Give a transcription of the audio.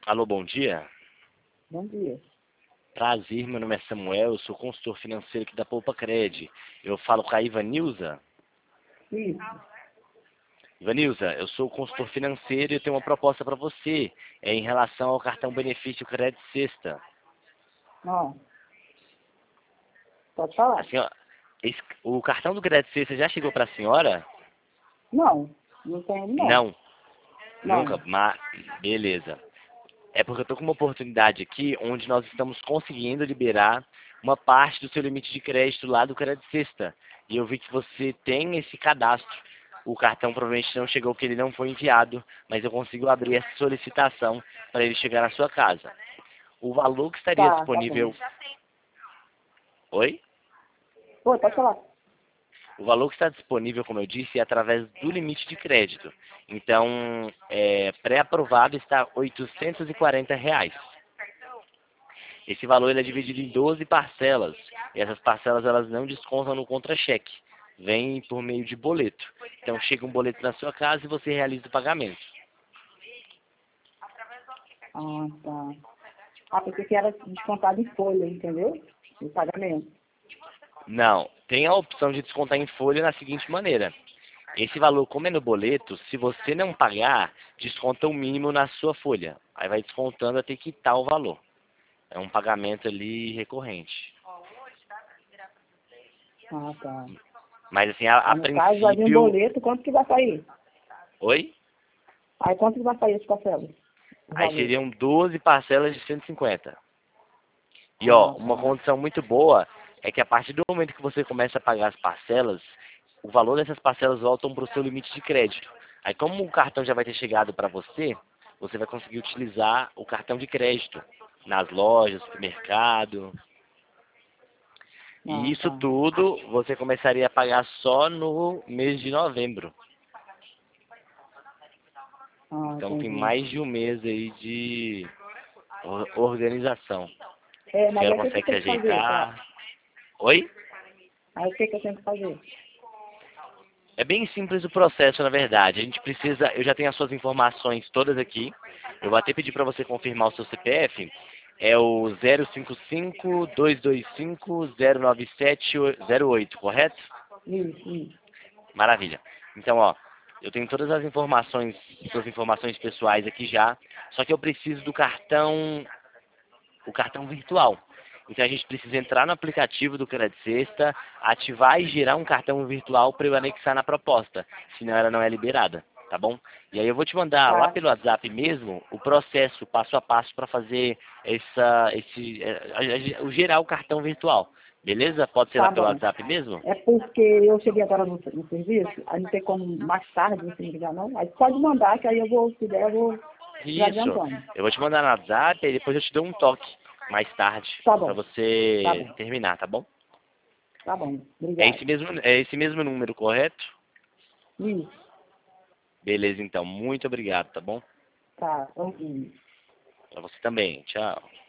Alô, bom dia. Bom dia. Prazer, meu nome é Samuel, eu sou consultor financeiro aqui da Poupa Cred. Eu falo com a Ivanilza. Isso. Ivanilza, eu sou consultor financeiro e eu tenho uma proposta para você. É em relação ao cartão benefício Crédito Sexta. Ó, pode falar. Assim, ó, o cartão do Crédito Sexta já chegou para a senhora? Não, não tem não. Não, nunca, Não. mas beleza. É porque eu estou com uma oportunidade aqui onde nós estamos conseguindo liberar uma parte do seu limite de crédito lá do Crédito Sexta. E eu vi que você tem esse cadastro. O cartão provavelmente não chegou porque ele não foi enviado, mas eu consigo abrir essa solicitação para ele chegar na sua casa. O valor que estaria Tá bom. disponível... Oi? Pô, pode falar. O valor que está disponível, como eu disse, é através do limite de crédito. Então, pré-aprovado está R$ 840. Esse valor ele é dividido em 12 parcelas. E essas parcelas elas não descontam no contra-cheque. Vem por meio de boleto. Então chega um boleto na sua casa e você realiza o pagamento. Ah, tá. Ah, pensei que era descontado em folha, entendeu? O pagamento. Não, tem a opção de descontar em folha na seguinte maneira. Esse valor, como é no boleto, se você não pagar, desconta o mínimo na sua folha. Aí vai descontando até quitar o valor. É um pagamento ali recorrente. Ah, tá. Mas assim, a Aí, no caso, vai vir um princípio... boleto, quanto que vai sair? Oi? Aí, quanto que vai sair esse parcela? O Aí valor. seriam 12 parcelas de 150. E ó, Ah, uma tá. condição muito boa é que a partir do momento que você começa a pagar as parcelas, o valor dessas parcelas voltam para o seu limite de crédito. Aí como o cartão já vai ter chegado para você, você vai conseguir utilizar o cartão de crédito nas lojas, no mercado. E Ah, isso tá. tudo você começaria a pagar só no mês de novembro. Ah, Então tem entendi. mais de um mês aí de organização. É, A mas aí senhora o que que eu consegue se tenho que fazer? ajeitar? Oi? Aí o que que eu tenho que fazer? É bem simples o processo, na verdade. A gente precisa, eu já tenho as suas informações todas aqui. Eu vou até pedir para você confirmar o seu CPF. É o 055-225-09708, correto? Isso. Maravilha. Então, ó, eu tenho todas as informações, suas informações pessoais aqui já. Só que eu preciso do cartão, o cartão virtual. Então a gente precisa entrar no aplicativo do Crédito Sexta, ativar e gerar um cartão virtual para eu anexar na proposta, senão ela não é liberada, tá bom? E aí eu vou te mandar lá Tá. pelo WhatsApp mesmo o processo, passo a passo para fazer o gerar o cartão virtual, beleza? Pode ser lá Tá pelo bom. WhatsApp mesmo? É porque eu cheguei agora no serviço, aí não tem como mais tarde você me ligar, não. Aí pode mandar, que aí eu vou, se der, eu vou já Isso. adiantando. Eu vou te mandar no WhatsApp e depois eu te dou um toque mais tarde Tá para bom, tá você bom, terminar, tá bom? tá bom. É Obrigado. esse mesmo número, correto? Isso, Beleza, então. Muito obrigado, tá bom? tá, ouvindo. Pra você também. Tchau.